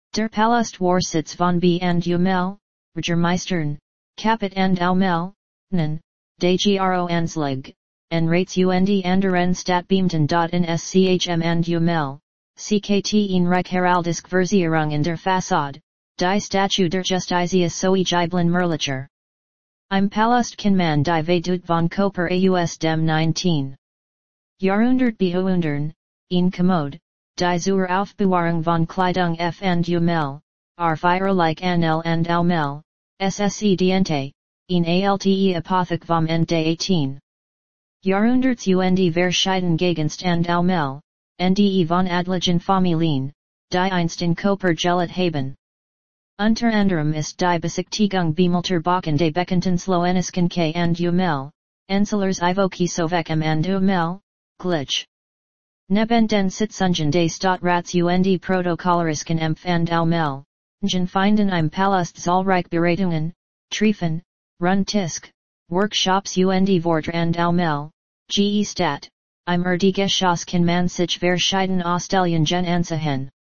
Der Palast Warsitz von B and Umel, Regermeistern, Kapit and Aumel, Nen, de Gro Anslig, en rates und anderen Stadtbeamten in Schm and Umel, CKT in Reich Heraldisk Versierung in der Fassade, die Statue der Justitia Soe Gibelin Merlicher. Im Palast kann die Vedut von Koper aus dem 19. Jahrhundert bewundern, in Kommode, die zur Aufbewahrung von Kleidung F and Umel, feierlich Anel and Aumel, SSE Diente, in Alte Apothek vom Ende 18. Jahrhunderts und verschieden Gegenst and Aumel, NDE von Adligen Familien, die einst in Koper gelet haben. Unter anderem ist die Besichtigung bemalter Bauten des bekannten Slowenisken K and Umel, Enselers Ivoki Sovechem and Umel, Glitch. Neben den Sitzungen des Stadtrats und Protokollarisken Empf and Aumel, Ngen finden im Palast zahlreich Beratungen, Treffen, Rundtisk, Workshops und Vorträge and Aumel, ge Stat, im Geschoss kann man sich verschieden Ausstellungen ansehen.